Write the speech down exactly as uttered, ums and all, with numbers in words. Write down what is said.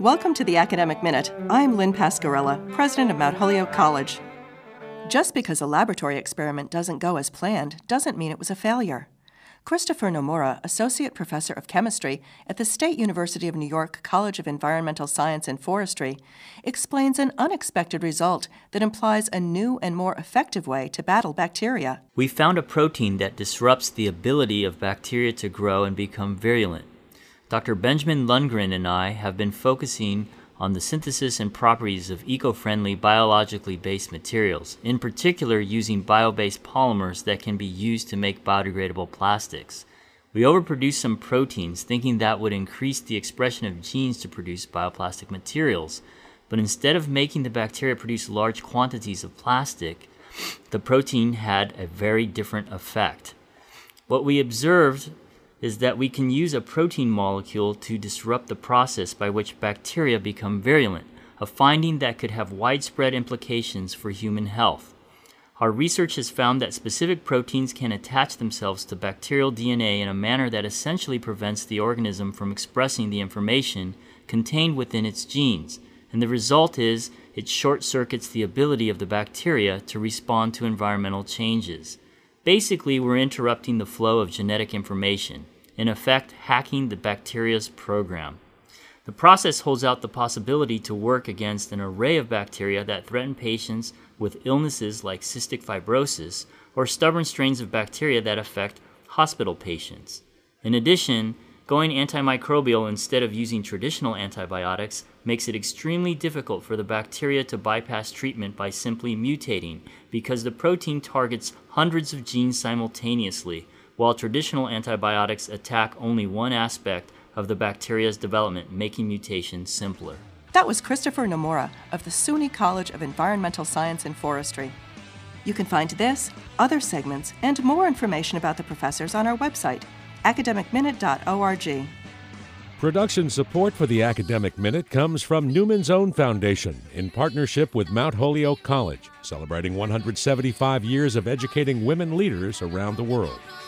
Welcome to the Academic Minute. I'm Lynn Pascarella, president of Mount Holyoke College. Just because a laboratory experiment doesn't go as planned doesn't mean it was a failure. Christopher Nomura, associate professor of chemistry at the State University of New York College of Environmental Science and Forestry, explains an unexpected result that implies a new and more effective way to battle bacteria. We found a protein that disrupts the ability of bacteria to grow and become virulent. Doctor Benjamin Lundgren and I have been focusing on the synthesis and properties of eco-friendly biologically based materials, in particular using bio-based polymers that can be used to make biodegradable plastics. We overproduced some proteins thinking that would increase the expression of genes to produce bioplastic materials, but instead of making the bacteria produce large quantities of plastic, the protein had a very different effect. What we observed is that we can use a protein molecule to disrupt the process by which bacteria become virulent, a finding that could have widespread implications for human health. Our research has found that specific proteins can attach themselves to bacterial D N A in a manner that essentially prevents the organism from expressing the information contained within its genes, and the result is it short-circuits the ability of the bacteria to respond to environmental changes. Basically, we're interrupting the flow of genetic information, in effect hacking the bacteria's program. The process holds out the possibility to work against an array of bacteria that threaten patients with illnesses like cystic fibrosis or stubborn strains of bacteria that affect hospital patients. In addition, going antimicrobial instead of using traditional antibiotics makes it extremely difficult for the bacteria to bypass treatment by simply mutating, because the protein targets hundreds of genes simultaneously, while traditional antibiotics attack only one aspect of the bacteria's development, making mutation simpler. That was Christopher Nomura of the S U N Y College of Environmental Science and Forestry. You can find this, other segments, and more information about the professors on our website, academic minute dot org. Production support for the Academic Minute comes from Newman's Own Foundation in partnership with Mount Holyoke College, celebrating one hundred seventy-five years of educating women leaders around the world.